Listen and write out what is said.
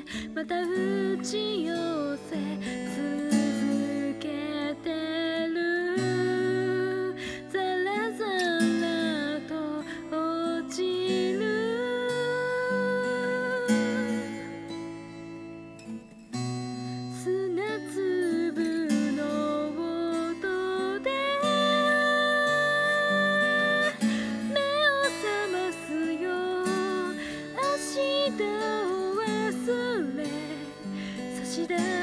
また打ち寄せ続けてる。ザラザラと落ちる砂粒の音で目を覚ますよ。明日を忘れ差し出